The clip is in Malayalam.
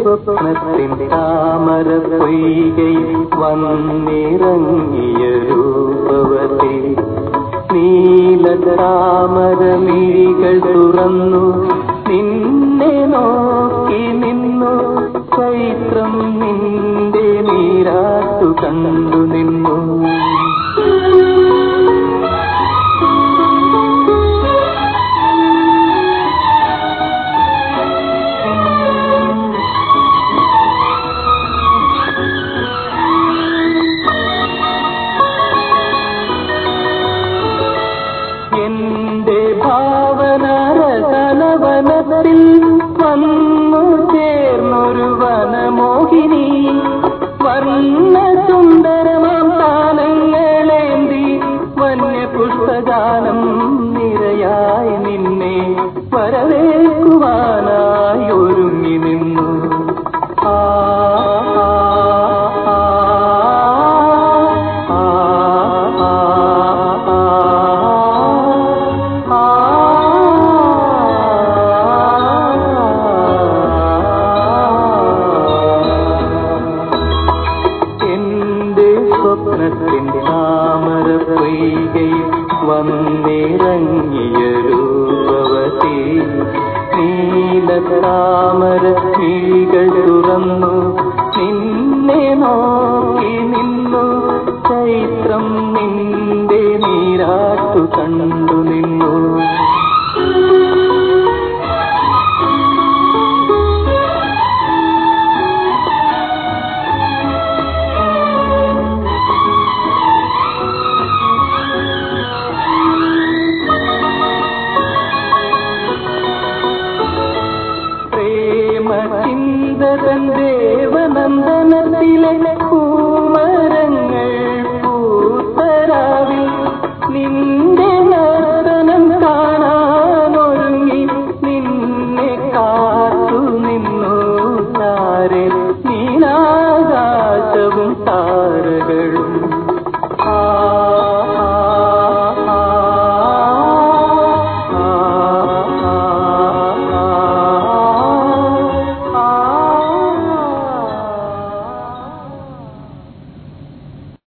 സ്വപ്നത്തിൻ താമര പൊയ്കയിൽ വന്നിറങ്ങിയ രൂപവതി നീലതാമരമിഴികൾ തുറന്നു നിന്നെ നോക്കി നിന്നു ചൈത്രം നിന്റെ നീരാട്ടു കണ്ടു നിന്നു എന്റെ ഭാവനരതലവനത്തിൽ വന്നു ചേർന്നൊരു വനമോഹിനി വർണ്ണസുന്ദരമാം താനങ്ങളേന്തി വന്യപുഷ്പഗാനം നിരയായി നിന്നെ വരവേൽക്കുവാനായി ഒരുങ്ങി നിന്നു സ്വപ്നത്തിൻ്റെ താമര പൊയ്കയിൽ വന്നിറങ്ങിയ രൂപവതി നീലതാമര മിഴികൾ തുറന്നു നിന്നെ നോക്കി നിന്നു ചൈത്രം നിന്റെ നീരാട്ടു കണ്ടു നിന്നു